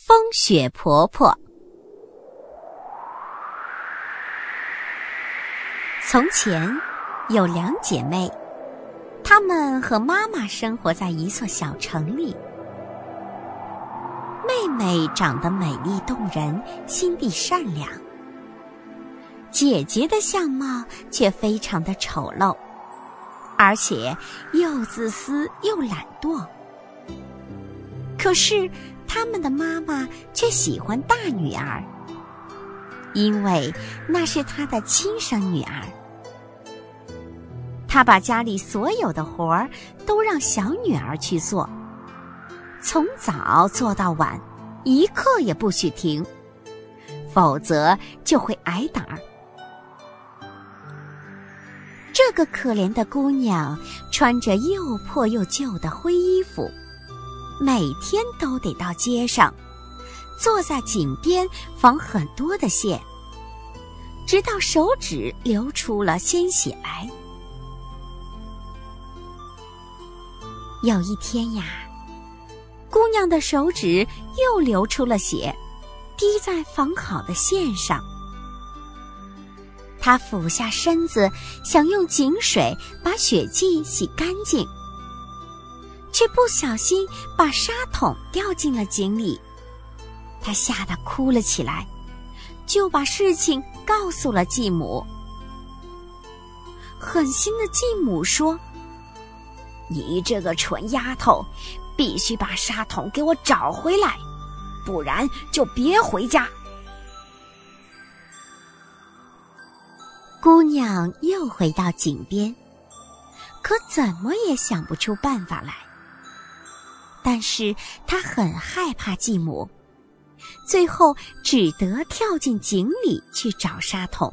风雪婆婆。从前有2姐妹，她们和妈妈生活在一座小城里。妹妹长得美丽动人，心地善良，姐姐的相貌却非常的丑陋，而且又自私又懒惰。可是他们的妈妈却喜欢大女儿，因为那是她的亲生女儿。她把家里所有的活儿都让小女儿去做，从早做到晚，一刻也不许停，否则就会挨打。这个可怜的姑娘穿着又破又旧的灰衣服，每天都得到街上，坐在井边纺很多的线，直到手指流出了鲜血来。有一天呀，姑娘的手指又流出了血，滴在纺好的线上。她俯下身子，想用井水把血迹洗干净，却不小心把纱筒掉进了井里。她吓得哭了起来，就把事情告诉了继母。狠心的继母说：“你这个蠢丫头，必须把纱筒给我找回来，不然就别回家。”姑娘又回到井边，可怎么也想不出办法来。但是她很害怕继母，最后只得跳进井里去找纱筒。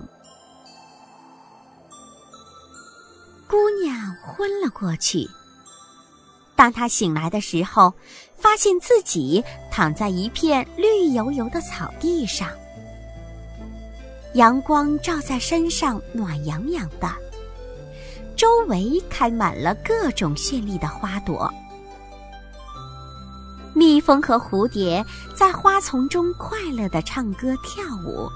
姑娘昏了过去。当她醒来的时候，发现自己躺在一片绿油油的草地上，阳光照在身上，暖洋洋的，周围开满了各种绚丽的花朵。蜜蜂和蝴蝶在花丛中快乐地唱歌跳舞。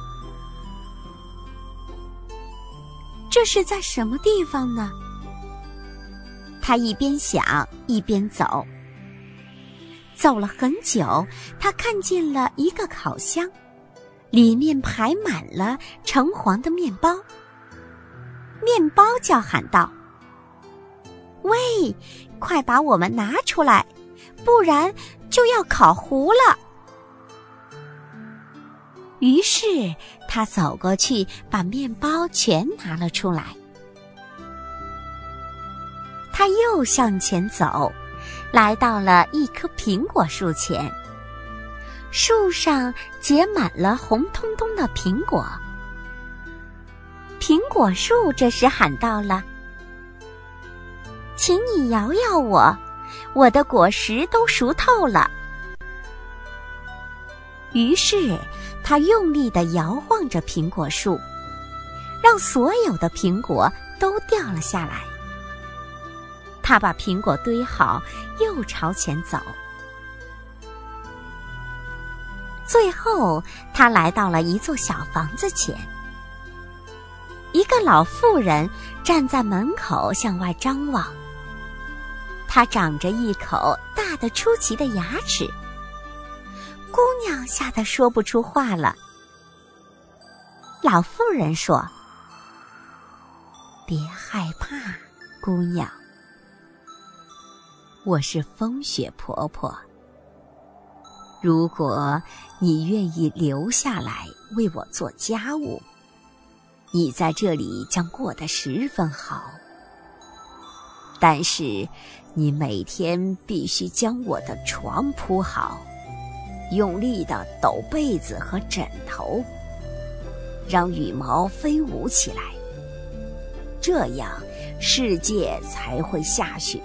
这是在什么地方呢？她一边想一边走，走了很久，她看见了一个烤箱，里面排满了橙黄的面包。面包叫喊道：“喂，快把我们拿出来，不然就要烤糊了。”于是他走过去，把面包全拿了出来。他又向前走，来到了一棵苹果树前，树上结满了红彤彤的苹果。苹果树这时喊到了：“请你摇摇我，我的果实都熟透了。”于是他用力地摇晃着苹果树，让所有的苹果都掉了下来。他把苹果堆好，又朝前走。最后他来到了一座小房子前，一个老妇人站在门口向外张望。她长着一口大得出奇的牙齿。姑娘吓得说不出话了。老妇人说：“别害怕，姑娘，我是风雪婆婆。如果你愿意留下来为我做家务，你在这里将过得十分好。但是你每天必须将我的床铺好，用力地抖被子和枕头，让羽毛飞舞起来，这样世界才会下雪。”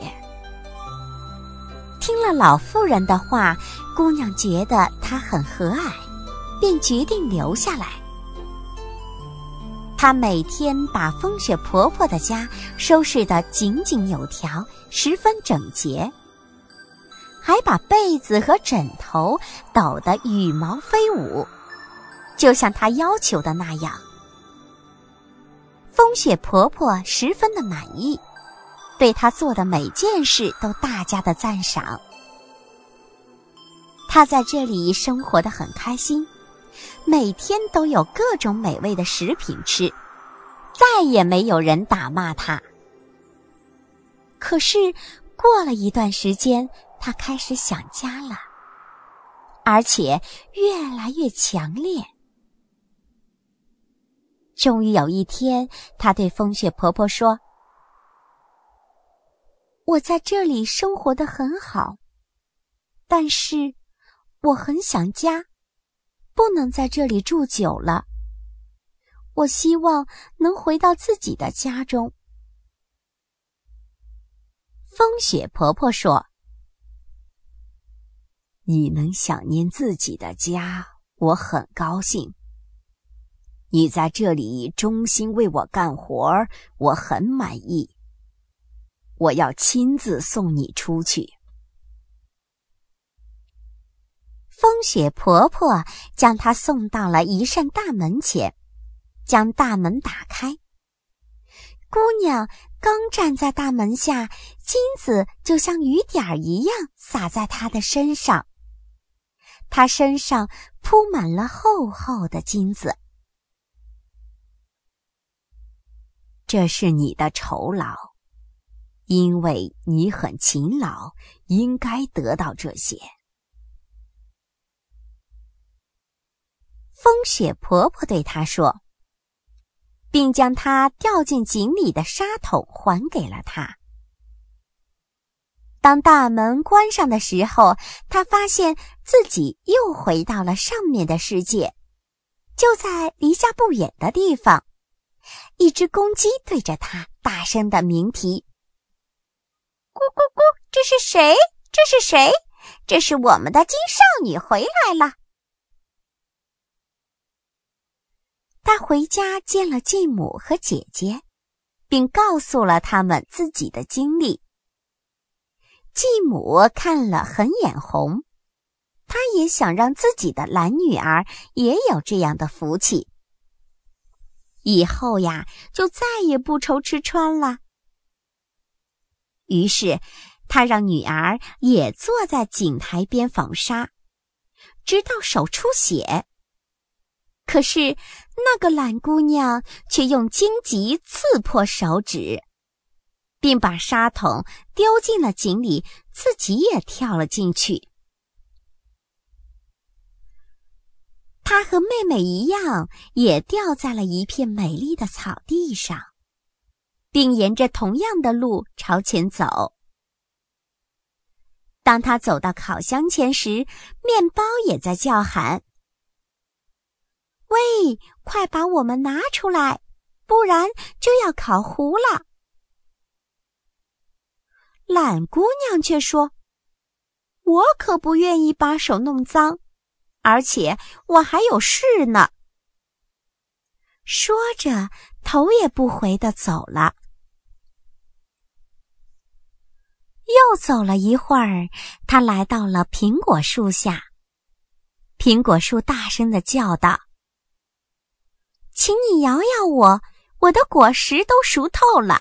听了老妇人的话，姑娘觉得她很和蔼，便决定留下来。她每天把风雪婆婆的家收拾得井井有条，十分整洁。 还把被子和枕头抖得羽毛飞舞，就像她要求的那样。风雪婆婆十分的满意，对她做的每件事都大加的赞赏。她在这里生活得很开心，每天都有各种美味的食品吃，再也没有人打骂她。可是过了一段时间，她开始想家了，而且越来越强烈。终于有一天，她对风雪婆婆说：“我在这里生活得很好，但是我很想家，不能在这里住久了。我希望能回到自己的家中。”风雪婆婆说：“你能想念自己的家，我很高兴。你在这里忠心为我干活，我很满意。我要亲自送你出去。”风雪婆婆将她送到了一扇大门前，将大门打开。姑娘刚站在大门下，金子就像雨点一样洒在她的身上。她身上铺满了厚厚的金子。这是你的酬劳，因为你很勤劳，应该得到这些。风雪婆婆对她说，并将她掉进井里的沙桶还给了她。当大门关上的时候，她发现自己又回到了上面的世界。就在离家不远的地方，一只公鸡对着她大声地鸣啼：“咕咕咕，这是谁？这是谁？这是我们的金少女回来了。”她回家见了继母和姐姐，并告诉了他们自己的经历。继母看了很眼红，她也想让自己的懒女儿也有这样的福气。以后呀，就再也不愁吃穿了。于是，她让女儿也坐在井台边纺纱，直到手出血。可是，那个懒姑娘却用荆棘刺破手指，并把纱桶丢进了井里，自己也跳了进去。她和妹妹一样，也掉在了一片美丽的草地上，并沿着同样的路朝前走。当她走到烤箱前时，面包也在叫喊：“喂，快把我们拿出来，不然就要烤糊了。”懒姑娘却说：“我可不愿意把手弄脏，而且我还有事呢。”说着，头也不回地走了。又走了一会儿，她来到了苹果树下。苹果树大声地叫道：“请你摇摇我，我的果实都熟透了。”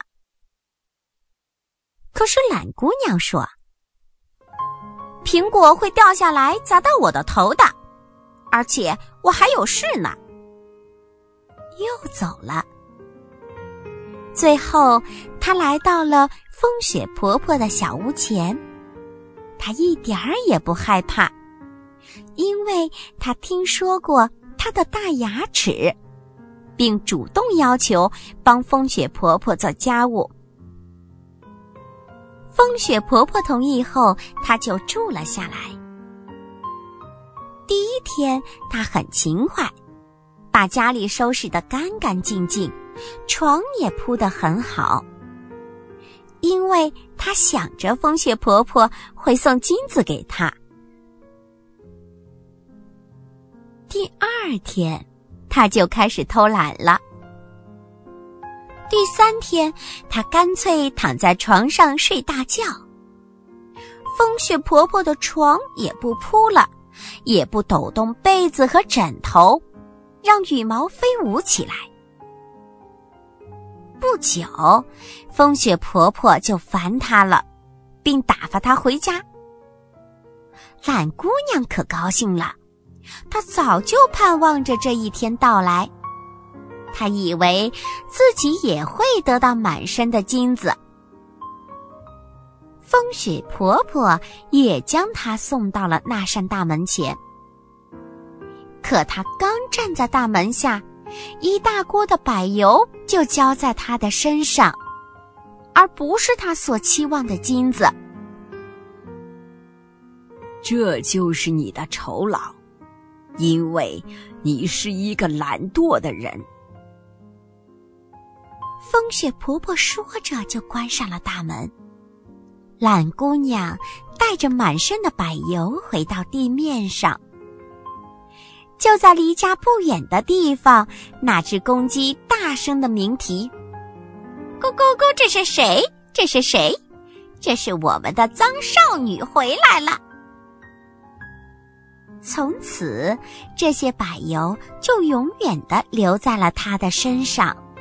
可是懒姑娘说：“苹果会掉下来砸到我的头的，而且我还有事呢。”又走了。最后，她来到了风雪婆婆的小屋前。她一点儿也不害怕，因为她听说过她的大牙齿，并主动要求帮风雪婆婆做家务。风雪婆婆同意后，她就住了下来。第一天，她很勤快，把家里收拾得干干净净，床也铺得很好，因为她想着风雪婆婆会送金子给她。第二天，她就开始偷懒了。第三天，她干脆躺在床上睡大觉。 风雪婆婆的床也不铺了，也不抖动被子和枕头，让羽毛飞舞起来。不久，风雪婆婆就烦她了，并打发她回家。懒姑娘可高兴了，她早就盼望着这一天到来。她以为自己也会得到满身的金子。风雪婆婆也将她送到了那扇大门前。可她刚站在大门下，一大锅的柏油就浇在她的身上，而不是她所期望的金子。 这就是你的酬劳，因为你是一个懒惰的人。 风雪婆婆说着就关上了大门。懒姑娘带着满身的柏油回到地面上。就在离家不远的地方，那只公鸡大声地鸣啼：咕咕咕，这是谁？这是谁？这是我们的脏少女回来了。从此，这些柏油就永远地留在了她的身上。